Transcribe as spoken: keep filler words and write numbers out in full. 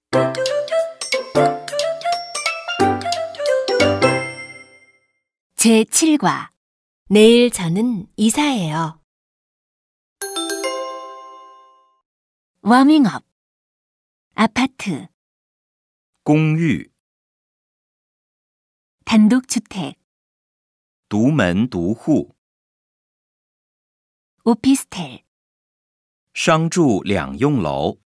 제칠 과 내일 저는 이사해요. 워밍업 아파트, 公寓 단독주택, 独门独户 오피스텔, 商住两用楼